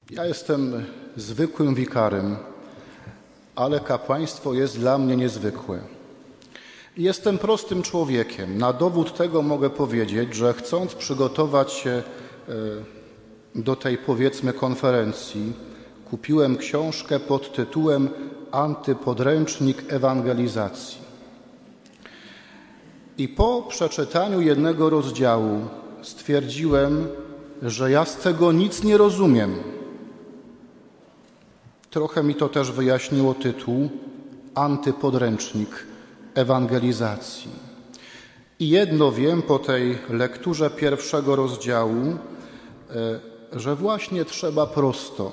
Ja jestem zwykłym wikarym, ale kapłaństwo jest dla mnie niezwykłe. Jestem prostym człowiekiem. Na dowód tego mogę powiedzieć, że chcąc przygotować się do tej, powiedzmy, konferencji, kupiłem książkę pod tytułem Antypodręcznik ewangelizacji. I po przeczytaniu jednego rozdziału stwierdziłem, że ja z tego nic nie rozumiem. Trochę mi to też wyjaśniło tytuł Antypodręcznik ewangelizacji. I jedno wiem po tej lekturze pierwszego rozdziału, że właśnie trzeba prosto.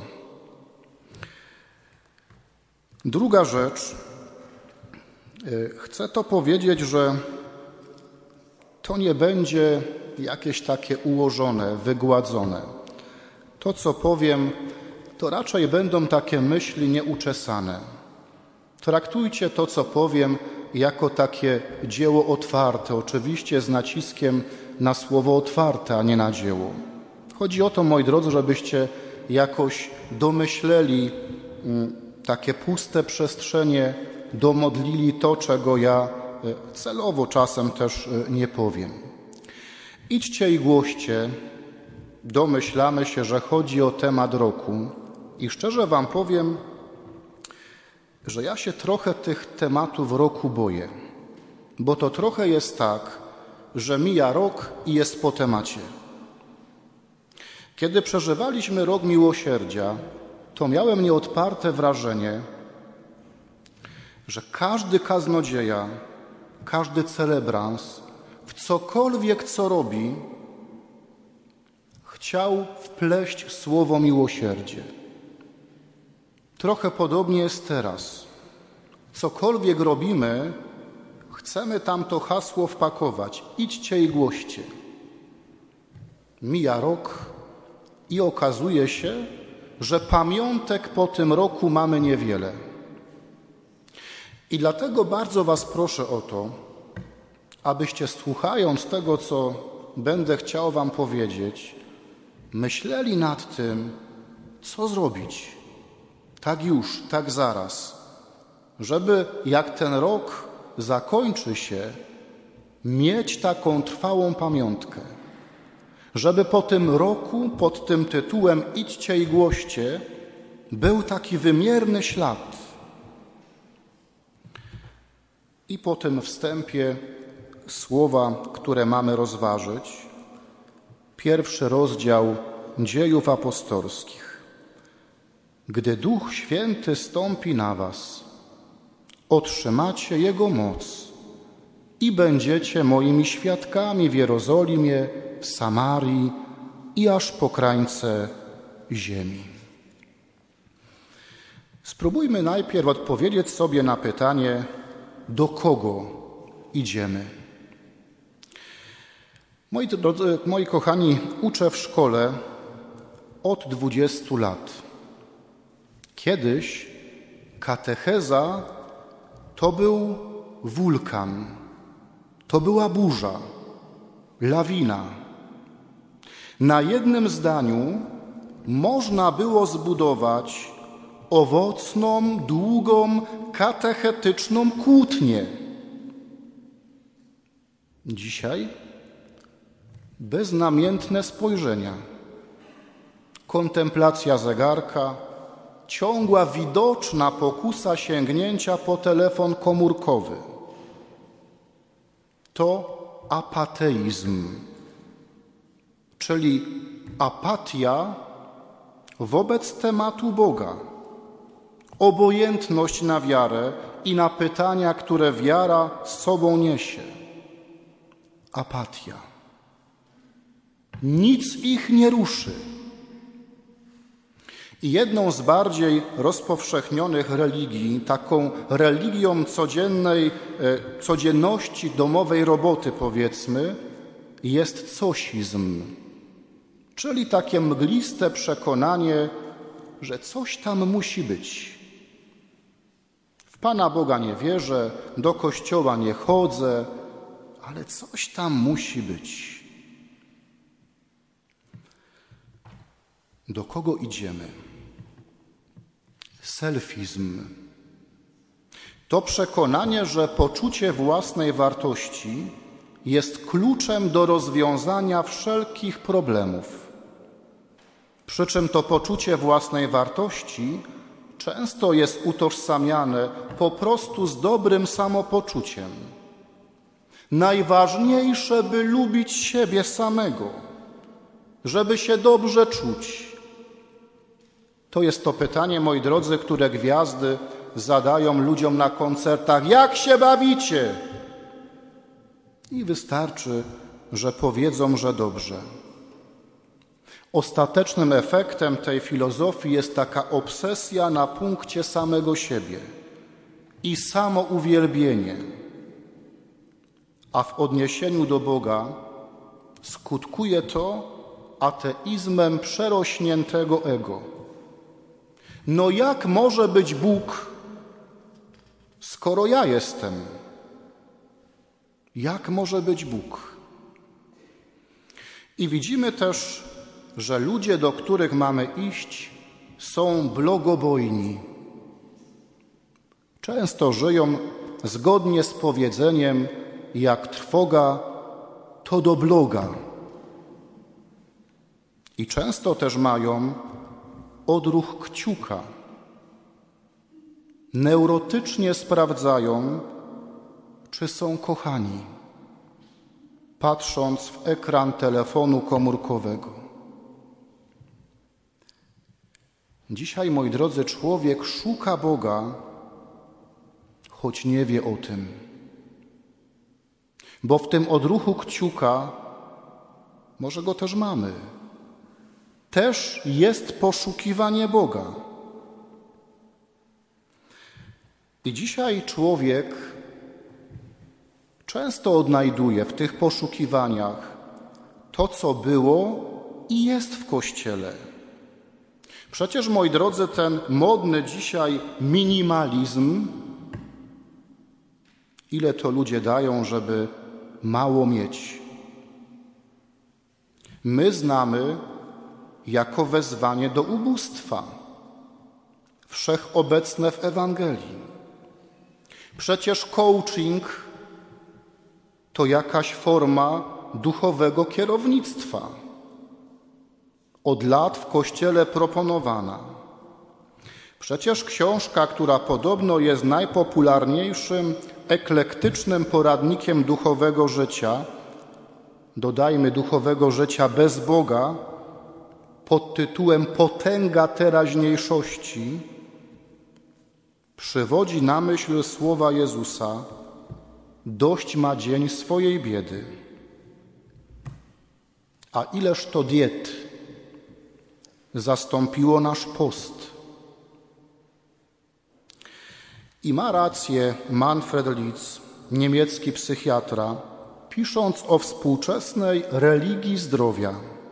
Druga rzecz, chcę to powiedzieć, że to nie będzie jakieś takie ułożone, wygładzone. To, co powiem, to raczej będą takie myśli nieuczesane. Traktujcie to, co powiem, jako takie dzieło otwarte, oczywiście z naciskiem na słowo otwarte, a nie na dzieło. Chodzi o to, moi drodzy, żebyście jakoś domyśleli takie puste przestrzenie, domodlili to, czego ja celowo czasem też nie powiem. Idźcie i głoście, domyślamy się, że chodzi o temat roku i szczerze wam powiem, że ja się trochę tych tematów roku boję, bo to trochę jest tak, że mija rok i jest po temacie. Kiedy przeżywaliśmy rok miłosierdzia, to miałem nieodparte wrażenie, że każdy kaznodzieja, każdy celebrans w cokolwiek, co robi, chciał wpleść słowo miłosierdzie. Trochę podobnie jest teraz. Cokolwiek robimy, chcemy tam to hasło wpakować. Idźcie i głoście. Mija rok i okazuje się, że pamiątek po tym roku mamy niewiele. I dlatego bardzo was proszę o to, abyście słuchając tego, co będę chciał wam powiedzieć, myśleli nad tym, co zrobić. Tak już, tak zaraz. Żeby jak ten rok zakończy się, mieć taką trwałą pamiątkę. Żeby po tym roku, pod tym tytułem Idźcie i głoście, był taki wymierny ślad. I po tym wstępie słowa, które mamy rozważyć. Pierwszy rozdział Dziejów Apostolskich. Gdy Duch Święty stąpi na was, otrzymacie Jego moc i będziecie moimi świadkami w Jerozolimie, w Samarii i aż po krańce ziemi. Spróbujmy najpierw odpowiedzieć sobie na pytanie, do kogo idziemy. Moi kochani, uczę w szkole od 20 lat. Kiedyś katecheza to był wulkan, to była burza, lawina. Na jednym zdaniu można było zbudować owocną, długą, katechetyczną kłótnię. Dzisiaj beznamiętne spojrzenia, kontemplacja zegarka, ciągła widoczna pokusa sięgnięcia po telefon komórkowy. To apateizm, czyli apatia wobec tematu Boga. Obojętność na wiarę i na pytania, które wiara z sobą niesie. Apatia. Nic ich nie ruszy. I jedną z bardziej rozpowszechnionych religii, taką religią codzienności domowej roboty, powiedzmy, jest cosizm, czyli takie mgliste przekonanie, że coś tam musi być. W Pana Boga nie wierzę, do kościoła nie chodzę, ale coś tam musi być. Do kogo idziemy? selfizm. To przekonanie, że poczucie własnej wartości jest kluczem do rozwiązania wszelkich problemów. Przy czym to poczucie własnej wartości często jest utożsamiane po prostu z dobrym samopoczuciem. Najważniejsze, by lubić siebie samego, żeby się dobrze czuć. To jest to pytanie, moi drodzy, które gwiazdy zadają ludziom na koncertach. Jak się bawicie? I wystarczy, że powiedzą, że dobrze. Ostatecznym efektem tej filozofii jest taka obsesja na punkcie samego siebie i samouwielbienie, a w odniesieniu do Boga skutkuje to ateizmem przerośniętego ego. No jak może być Bóg, skoro ja jestem? Jak może być Bóg? I widzimy też, że ludzie, do których mamy iść, są blogobojni. Często żyją zgodnie z powiedzeniem, jak trwoga, to do bloga. I często też mają odruch kciuka. Neurotycznie sprawdzają, czy są kochani, patrząc w ekran telefonu komórkowego. Dzisiaj, moi drodzy, człowiek szuka Boga, choć nie wie o tym. Bo w tym odruchu kciuka, może go też mamy, też jest poszukiwanie Boga. I dzisiaj człowiek często odnajduje w tych poszukiwaniach to, co było i jest w Kościele. Przecież, moi drodzy, ten modny dzisiaj minimalizm, ile to ludzie dają, żeby mało mieć. My znamy jako wezwanie do ubóstwa, wszechobecne w Ewangelii. Przecież coaching to jakaś forma duchowego kierownictwa, od lat w Kościele proponowana. Przecież książka, która podobno jest najpopularniejszym eklektycznym poradnikiem duchowego życia, dodajmy duchowego życia bez Boga, pod tytułem Potęga teraźniejszości, przywodzi na myśl słowa Jezusa: dość ma dzień swojej biedy. A ileż to diet zastąpiło nasz post. I ma rację Manfred Litz, niemiecki psychiatra, pisząc o współczesnej religii zdrowia.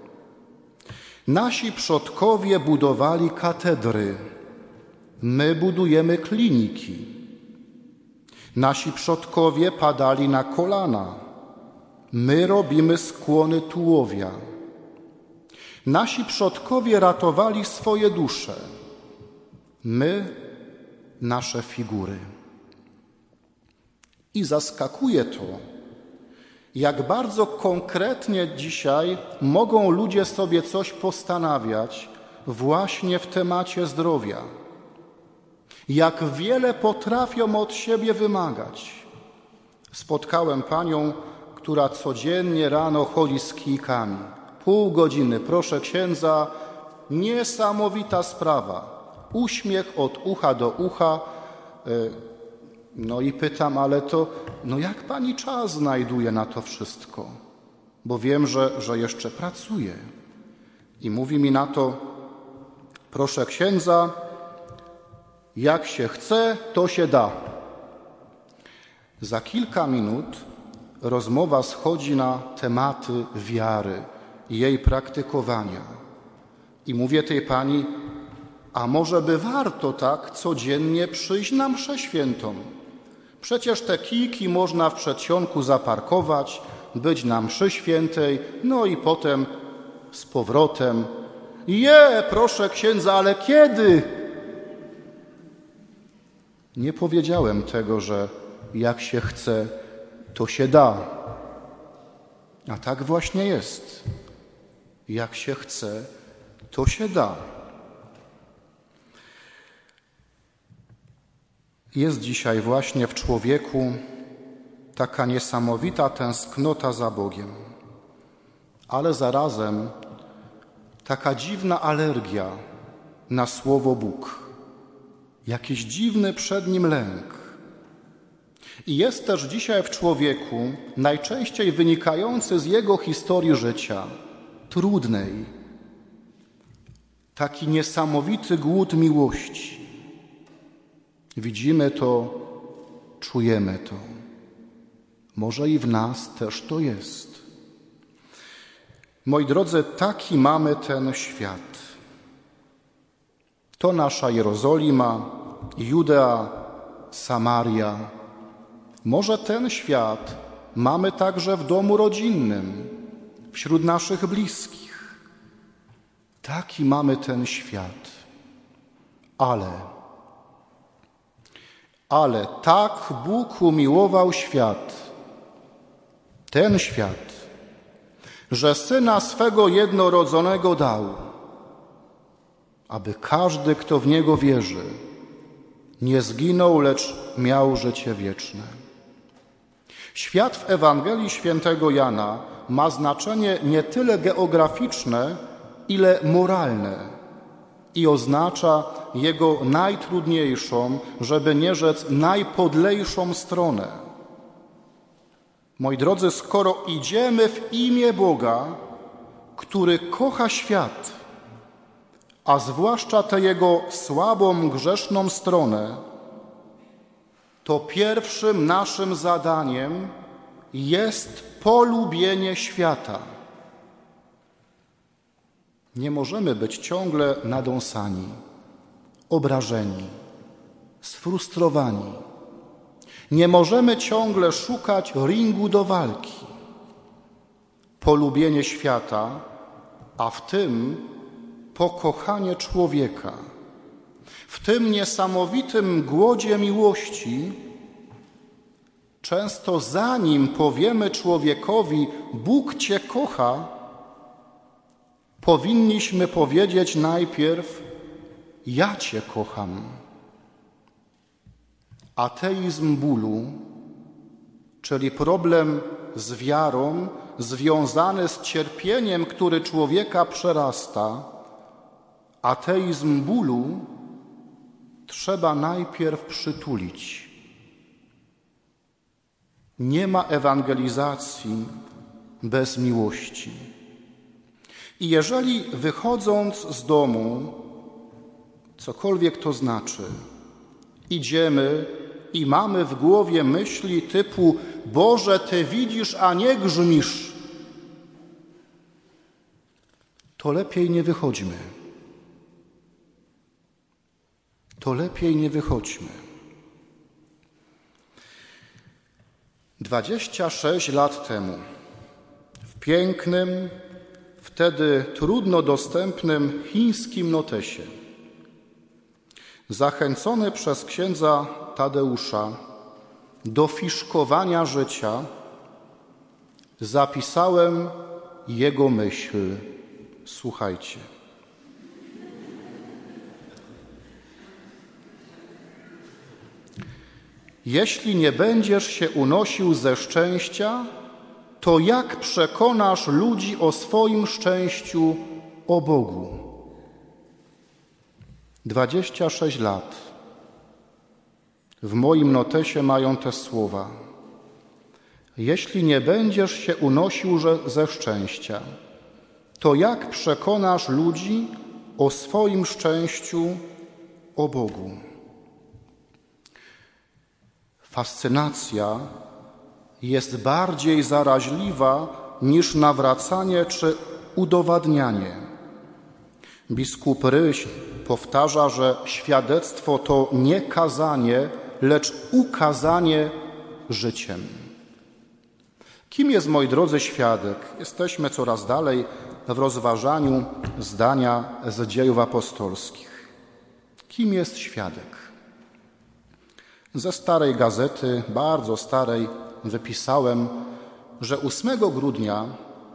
Nasi przodkowie budowali katedry, my budujemy kliniki. Nasi przodkowie padali na kolana, my robimy skłony tułowia. Nasi przodkowie ratowali swoje dusze, my nasze figury. I zaskakuje to, jak bardzo konkretnie dzisiaj mogą ludzie sobie coś postanawiać właśnie w temacie zdrowia. Jak wiele potrafią od siebie wymagać. Spotkałem panią, która codziennie rano chodzi z kijkami. Pół godziny, proszę księdza, niesamowita sprawa. Uśmiech od ucha do ucha. No i pytam, ale to, jak pani czas znajduje na to wszystko? Bo wiem, że jeszcze pracuje. I mówi mi na to: proszę księdza, jak się chce, to się da. Za kilka minut rozmowa schodzi na tematy wiary i jej praktykowania. I mówię tej pani: a może by warto tak codziennie przyjść na mszę świętą? Przecież te kijki można w przedsionku zaparkować, być na mszy świętej, no i potem z powrotem. Proszę księdza, ale kiedy? Nie powiedziałem tego, że jak się chce, to się da. A tak właśnie jest. Jak się chce, to się da. Jest dzisiaj właśnie w człowieku taka niesamowita tęsknota za Bogiem, ale zarazem taka dziwna alergia na słowo Bóg, jakiś dziwny przed nim lęk. I jest też dzisiaj w człowieku, najczęściej wynikający z jego historii życia, trudnej, taki niesamowity głód miłości. Widzimy to, czujemy to. Może i w nas też to jest. Moi drodzy, taki mamy ten świat. To nasza Jerozolima, Judea, Samaria. Może ten świat mamy także w domu rodzinnym, wśród naszych bliskich. Taki mamy ten świat. Ale tak Bóg umiłował świat, ten świat, że Syna swego jednorodzonego dał, aby każdy, kto w Niego wierzy, nie zginął, lecz miał życie wieczne. Świat w Ewangelii Świętego Jana ma znaczenie nie tyle geograficzne, ile moralne i oznacza jego najtrudniejszą, żeby nie rzec najpodlejszą stronę. Moi drodzy, skoro idziemy w imię Boga, który kocha świat, a zwłaszcza tę jego słabą, grzeszną stronę, to pierwszym naszym zadaniem jest polubienie świata. Nie możemy być ciągle nadąsani, obrażeni, sfrustrowani. Nie możemy ciągle szukać ringu do walki. Polubienie świata, a w tym pokochanie człowieka, w tym niesamowitym głodzie miłości, często zanim powiemy człowiekowi Bóg Cię kocha, powinniśmy powiedzieć najpierw ja Cię kocham. Ateizm bólu, czyli problem z wiarą związany z cierpieniem, który człowieka przerasta, ateizm bólu trzeba najpierw przytulić. Nie ma ewangelizacji bez miłości. I jeżeli wychodząc z domu, cokolwiek to znaczy, idziemy i mamy w głowie myśli typu Boże, Ty widzisz, a nie grzmisz, to lepiej nie wychodźmy. To lepiej nie wychodźmy. 26 lat temu w pięknym, wtedy trudno dostępnym chińskim notesie, zachęcony przez księdza Tadeusza do fiszkowania życia, zapisałem jego myśl. Słuchajcie. Jeśli nie będziesz się unosił ze szczęścia, to jak przekonasz ludzi o swoim szczęściu, o Bogu? 26 lat. W moim notesie mają te słowa. Jeśli nie będziesz się unosił ze szczęścia, to jak przekonasz ludzi o swoim szczęściu, o Bogu? Fascynacja jest bardziej zaraźliwa niż nawracanie czy udowadnianie. Biskup Ryś powtarza, że świadectwo to nie kazanie, lecz ukazanie życiem. Kim jest, moi drodzy, świadek? Jesteśmy coraz dalej w rozważaniu zdania z Dziejów Apostolskich. Kim jest świadek? Ze starej gazety, bardzo starej, wypisałem, że 8 grudnia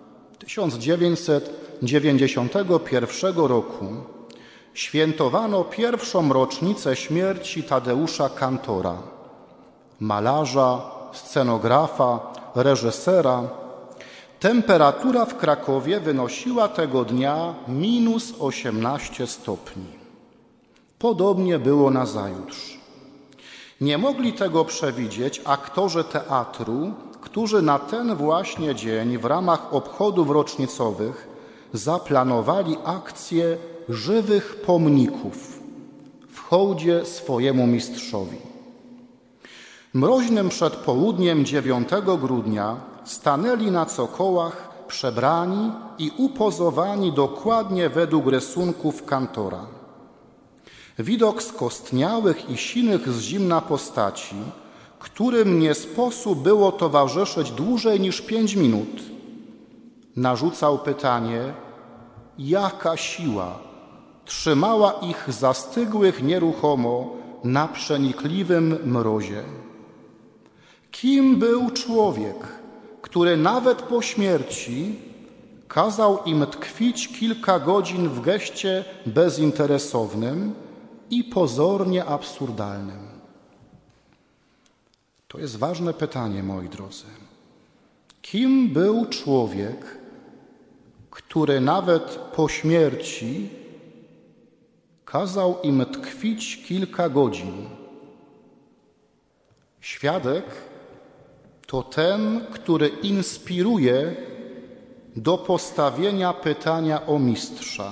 1991 roku świętowano pierwszą rocznicę śmierci Tadeusza Kantora, malarza, scenografa, reżysera. Temperatura w Krakowie wynosiła tego dnia -18 stopni. Podobnie było nazajutrz. Nie mogli tego przewidzieć aktorzy teatru, którzy na ten właśnie dzień w ramach obchodów rocznicowych zaplanowali akcję żywych pomników w hołdzie swojemu mistrzowi. Mroźnym przedpołudniem 9 grudnia stanęli na cokołach przebrani i upozowani dokładnie według rysunków Kantora. Widok skostniałych i sinych z zimna postaci, którym nie sposób było towarzyszyć dłużej niż 5 minut, narzucał pytanie, jaka siła trzymała ich zastygłych nieruchomo na przenikliwym mrozie. Kim był człowiek, który nawet po śmierci kazał im tkwić kilka godzin w geście bezinteresownym i pozornie absurdalnym? To jest ważne pytanie, moi drodzy. Kim był człowiek, który nawet po śmierci kazał im tkwić kilka godzin? Świadek to ten, który inspiruje do postawienia pytania o mistrza.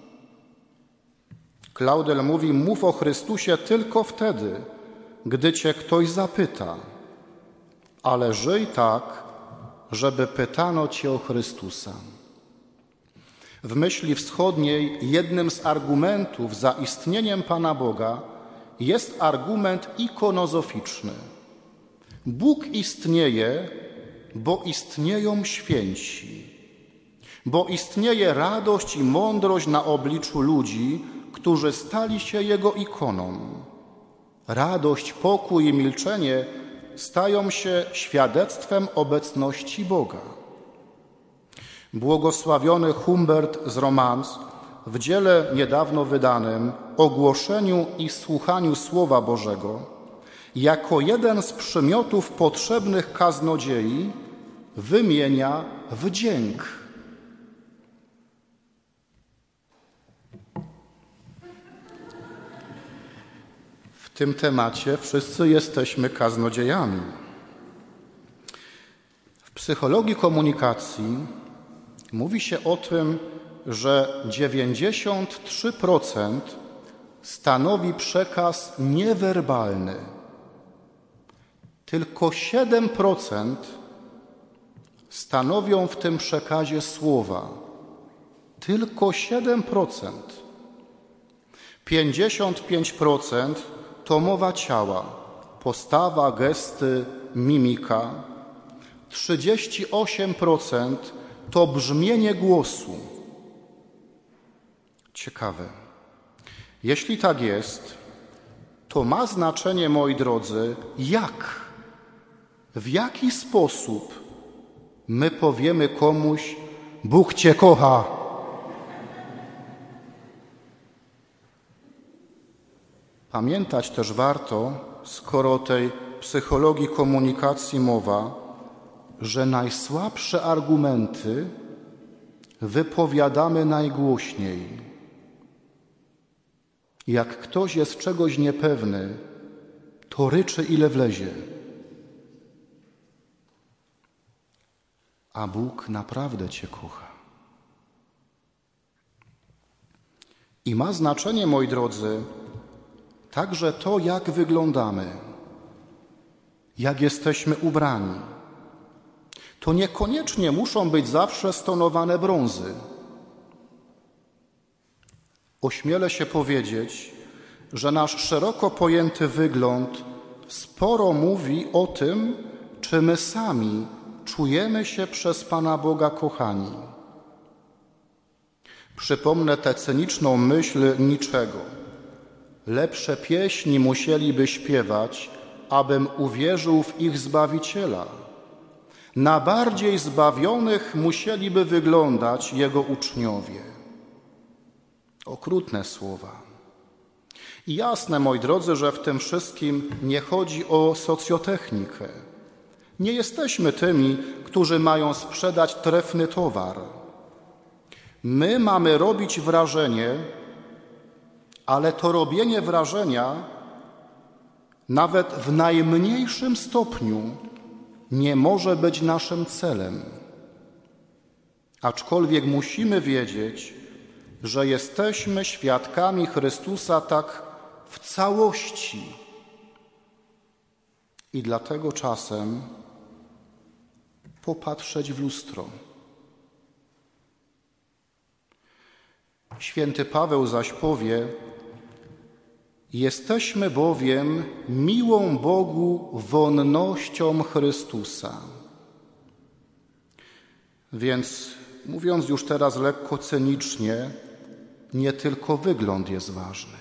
Claudel mówi, mów o Chrystusie tylko wtedy, gdy cię ktoś zapyta, ale żyj tak, żeby pytano cię o Chrystusa. W myśli wschodniej jednym z argumentów za istnieniem Pana Boga jest argument ikonozoficzny. Bóg istnieje, bo istnieją święci, bo istnieje radość i mądrość na obliczu ludzi, którzy stali się Jego ikoną. Radość, pokój i milczenie stają się świadectwem obecności Boga. Błogosławiony Humbert z Romans w dziele niedawno wydanym o głoszeniu i słuchaniu Słowa Bożego jako jeden z przymiotów potrzebnych kaznodziei wymienia wdzięk. W tym temacie wszyscy jesteśmy kaznodziejami. W psychologii komunikacji mówi się o tym, że 93% stanowi przekaz niewerbalny. Tylko 7% stanowią w tym przekazie słowa. Tylko 7%. 55% to mowa ciała, postawa, gesty, mimika. 38% to brzmienie głosu. Ciekawe. Jeśli tak jest, to ma znaczenie, moi drodzy, w jaki sposób my powiemy komuś, Bóg cię kocha. Pamiętać też warto, skoro o tej psychologii komunikacji mowa, że najsłabsze argumenty wypowiadamy najgłośniej. Jak ktoś jest czegoś niepewny, to ryczy ile wlezie. A Bóg naprawdę cię kocha. I ma znaczenie, moi drodzy, także to, jak wyglądamy, jak jesteśmy ubrani. To niekoniecznie muszą być zawsze stonowane brązy. Ośmielę się powiedzieć, że nasz szeroko pojęty wygląd sporo mówi o tym, czy my sami czujemy się przez Pana Boga kochani. Przypomnę tę cyniczną myśl Niczego. Lepsze pieśni musieliby śpiewać, abym uwierzył w ich Zbawiciela. Na bardziej zbawionych musieliby wyglądać Jego uczniowie. Okrutne słowa. I jasne, moi drodzy, że w tym wszystkim nie chodzi o socjotechnikę. Nie jesteśmy tymi, którzy mają sprzedać trefny towar. My mamy robić wrażenie, ale to robienie wrażenia nawet w najmniejszym stopniu nie może być naszym celem. Aczkolwiek musimy wiedzieć, że jesteśmy świadkami Chrystusa tak w całości. I dlatego czasem popatrzeć w lustro. Święty Paweł zaś powie: jesteśmy bowiem miłą Bogu wonnością Chrystusa. Więc mówiąc już teraz lekko cynicznie, nie tylko wygląd jest ważny.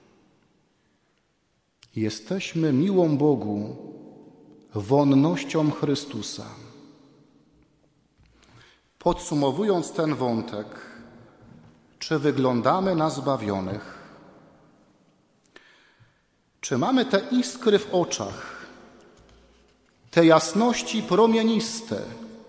Jesteśmy miłą Bogu wonnością Chrystusa. Podsumowując ten wątek, czy wyglądamy na zbawionych? Czy mamy te iskry w oczach, te jasności promieniste?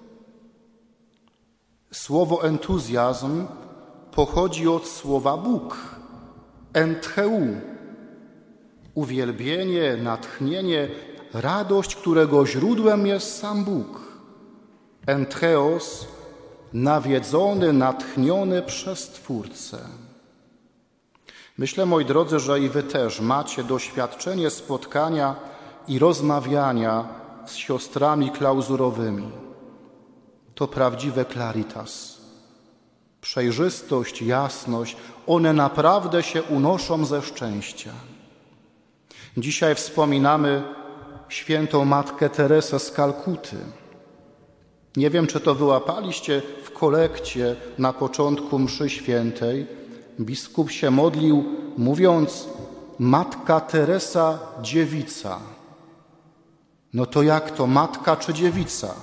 Słowo entuzjazm pochodzi od słowa Bóg, entheu, uwielbienie, natchnienie, radość, którego źródłem jest sam Bóg. Entheos, nawiedzony, natchniony przez Twórcę. Myślę, moi drodzy, że i wy też macie doświadczenie spotkania i rozmawiania z siostrami klauzurowymi. To prawdziwe claritas. Przejrzystość, jasność, one naprawdę się unoszą ze szczęścia. Dzisiaj wspominamy świętą Matkę Teresę z Kalkuty. Nie wiem, czy to wyłapaliście w kolekcie na początku mszy świętej. Biskup się modlił, mówiąc: Matka Teresa dziewica. No to jak to, matka czy dziewica?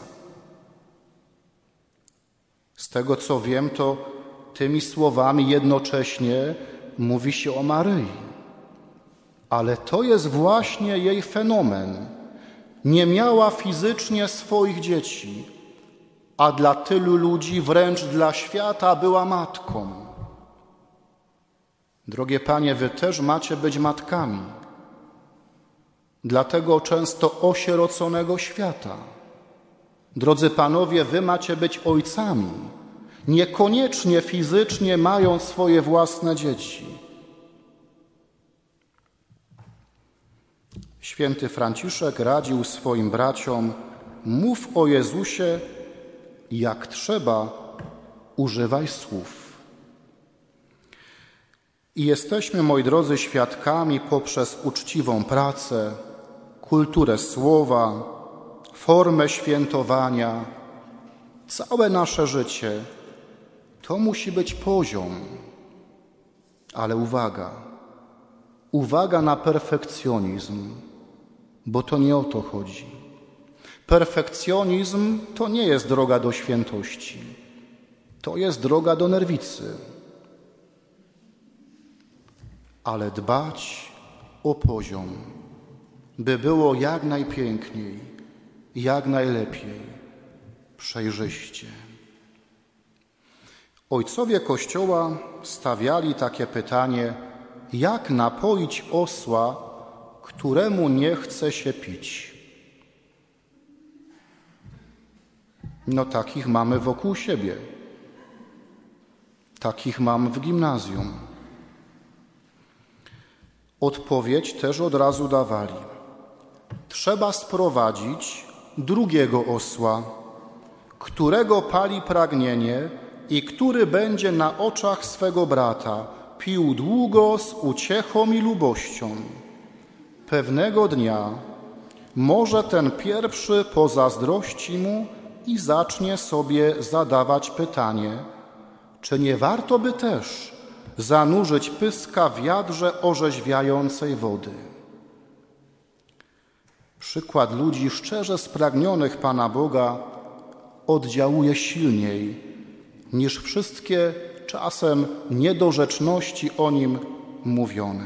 Z tego, co wiem, to tymi słowami jednocześnie mówi się o Maryi. Ale to jest właśnie jej fenomen. Nie miała fizycznie swoich dzieci, a dla tylu ludzi, wręcz dla świata, była matką. Drogie panie, wy też macie być matkami. Dlatego często osieroconego świata. Drodzy panowie, wy macie być ojcami, niekoniecznie fizycznie mając swoje własne dzieci. Święty Franciszek radził swoim braciom: mów o Jezusie, jak trzeba, używaj słów. I jesteśmy, moi drodzy, świadkami poprzez uczciwą pracę, kulturę słowa, formę świętowania, całe nasze życie. To musi być poziom. Ale uwaga na perfekcjonizm, bo to nie o to chodzi. Perfekcjonizm to nie jest droga do świętości. To jest droga do nerwicy. Ale dbać o poziom, by było jak najpiękniej, jak najlepiej, przejrzyście. Ojcowie Kościoła stawiali takie pytanie: jak napoić osła, któremu nie chce się pić? No takich mamy wokół siebie. Takich mam w gimnazjum. Odpowiedź też od razu dawali: trzeba sprowadzić drugiego osła, którego pali pragnienie i który będzie na oczach swego brata pił długo z uciechą i lubością. Pewnego dnia może ten pierwszy pozazdrości mu i zacznie sobie zadawać pytanie, czy nie warto by też zanurzyć pyska w jadrze orzeźwiającej wody. Przykład ludzi szczerze spragnionych Pana Boga oddziałuje silniej niż wszystkie czasem niedorzeczności o nim mówione.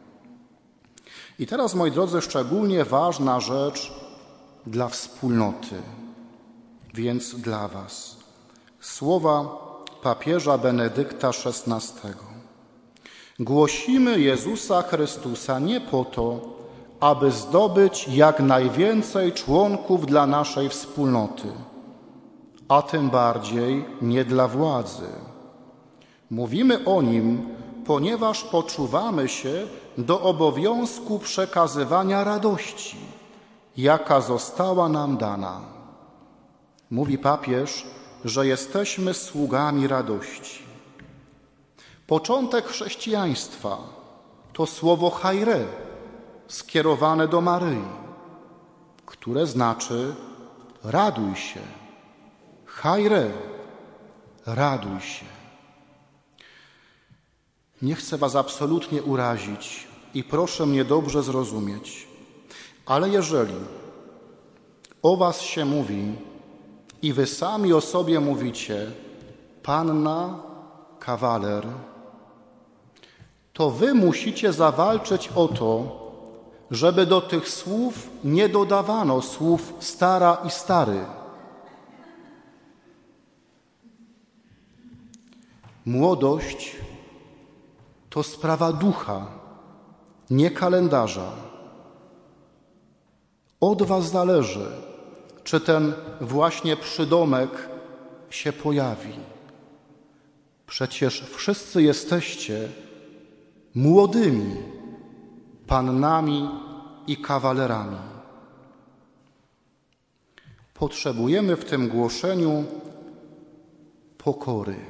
I teraz, moi drodzy, szczególnie ważna rzecz dla wspólnoty, więc dla was. Słowa papieża Benedykta XVI. Głosimy Jezusa Chrystusa nie po to, aby zdobyć jak najwięcej członków dla naszej wspólnoty, a tym bardziej nie dla władzy. Mówimy o Nim, ponieważ poczuwamy się do obowiązku przekazywania radości, jaka została nam dana. Mówi papież, że jesteśmy sługami radości. Początek chrześcijaństwa to słowo chaire, skierowane do Maryi, które znaczy raduj się. Chaire, raduj się. Nie chcę was absolutnie urazić i proszę mnie dobrze zrozumieć, ale jeżeli o was się mówi i wy sami o sobie mówicie panna, kawaler, to wy musicie zawalczyć o to, żeby do tych słów nie dodawano słów stara i stary. Młodość to sprawa ducha, nie kalendarza. Od was zależy, czy ten właśnie przydomek się pojawi. Przecież wszyscy jesteście młodymi pannami i kawalerami. Potrzebujemy w tym głoszeniu pokory.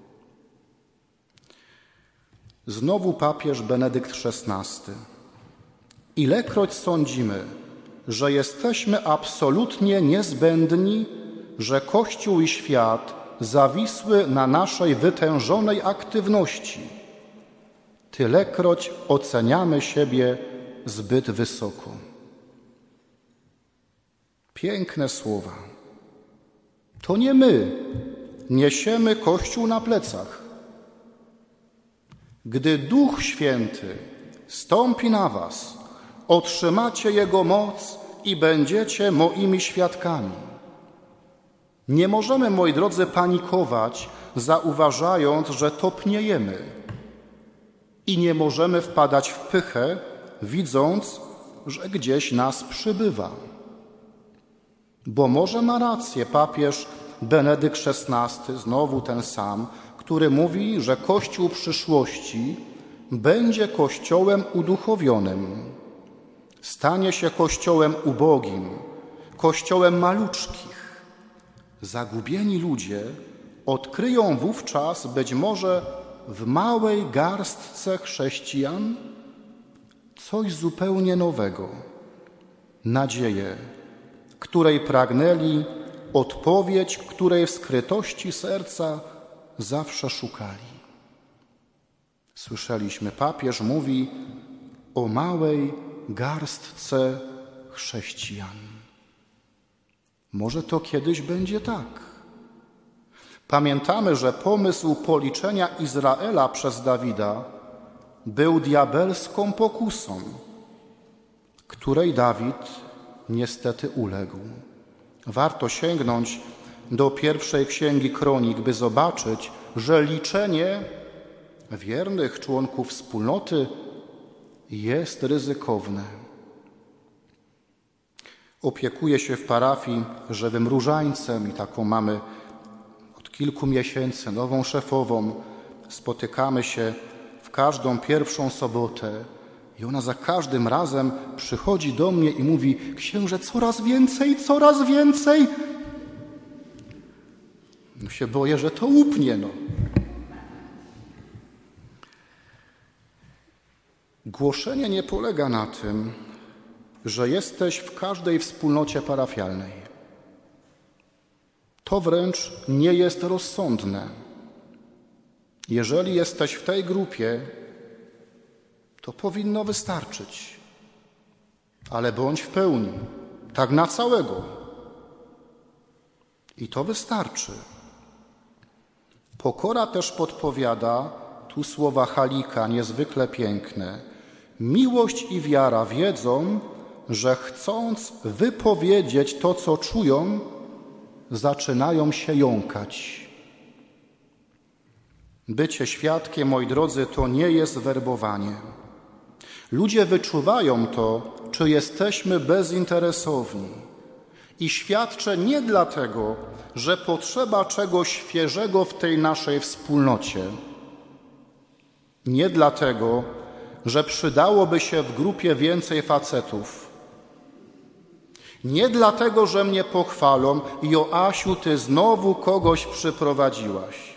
Znowu papież Benedykt XVI. Ilekroć sądzimy, że jesteśmy absolutnie niezbędni, że Kościół i świat zawisły na naszej wytężonej aktywności, tylekroć oceniamy siebie zbyt wysoko. Piękne słowa. To nie my niesiemy Kościół na plecach. Gdy Duch Święty stąpi na was, otrzymacie Jego moc i będziecie moimi świadkami. Nie możemy, moi drodzy, panikować, zauważając, że topniejemy. I nie możemy wpadać w pychę, widząc, że gdzieś nas przybywa. Bo może ma rację papież Benedykt XVI, znowu ten sam, który mówi, że Kościół przyszłości będzie Kościołem uduchowionym. Stanie się Kościołem ubogim, Kościołem maluczkich. Zagubieni ludzie odkryją wówczas być może w małej garstce chrześcijan coś zupełnie nowego. Nadzieję, której pragnęli, odpowiedź, której w skrytości serca zawsze szukali. Słyszeliśmy, papież mówi o małej garstce chrześcijan. Może to kiedyś będzie tak. Pamiętamy, że pomysł policzenia Izraela przez Dawida był diabelską pokusą, której Dawid niestety uległ. Warto sięgnąć do pierwszej księgi Kronik, by zobaczyć, że liczenie wiernych członków wspólnoty jest ryzykowne. Opiekuję się w parafii Żywym Różańcem i taką mamy od kilku miesięcy nową szefową. Spotykamy się w każdą pierwszą sobotę i ona za każdym razem przychodzi do mnie i mówi: księże, coraz więcej, coraz więcej. No się boję, że to łupnie, no. Głoszenie nie polega na tym, że jesteś w każdej wspólnocie parafialnej. To wręcz nie jest rozsądne. Jeżeli jesteś w tej grupie, to powinno wystarczyć. ale bądź w pełni, tak na całego. I to wystarczy. Pokora też podpowiada, tu słowa Halika niezwykle piękne. Miłość i wiara wiedzą, że chcąc wypowiedzieć to, co czują, zaczynają się jąkać. Bycie świadkiem, moi drodzy, to nie jest werbowanie. Ludzie wyczuwają to, czy jesteśmy bezinteresowni. I świadczę nie dlatego, że potrzeba czegoś świeżego w tej naszej wspólnocie. Nie dlatego, że przydałoby się w grupie więcej facetów. Nie dlatego, że mnie pochwalą: Joasiu, ty znowu kogoś przyprowadziłaś.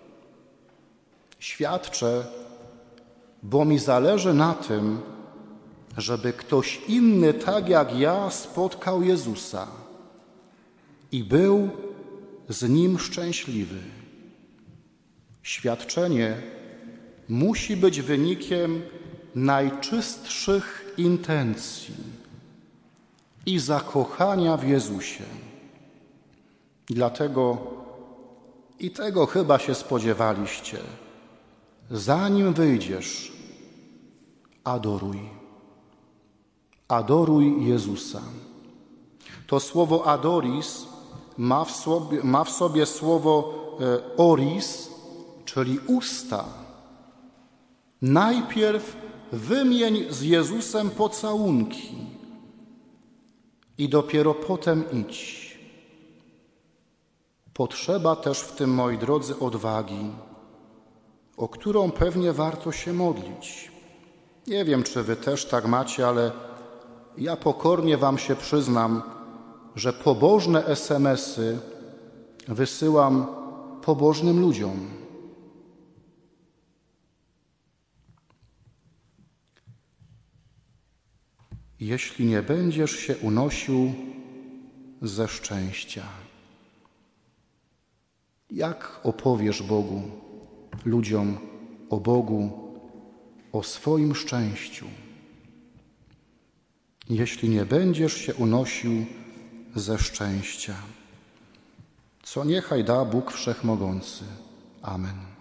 Świadczę, bo mi zależy na tym, żeby ktoś inny tak jak ja spotkał Jezusa i był z Nim szczęśliwy. Świadczenie musi być wynikiem najczystszych intencji i zakochania w Jezusie. Dlatego, i tego chyba się spodziewaliście, zanim wyjdziesz, adoruj. Adoruj Jezusa. To słowo adoris ma w sobie słowo oris, czyli usta. Najpierw wymień z Jezusem pocałunki i dopiero potem idź. Potrzeba też w tym, moi drodzy, odwagi, o którą pewnie warto się modlić. Nie wiem, czy wy też tak macie, ale ja pokornie wam się przyznam, że pobożne SMS-y wysyłam pobożnym ludziom. Jeśli nie będziesz się unosił ze szczęścia, jak opowiesz Bogu, ludziom o Bogu, o swoim szczęściu? Jeśli nie będziesz się unosił ze szczęścia, co niechaj da Bóg Wszechmogący. Amen.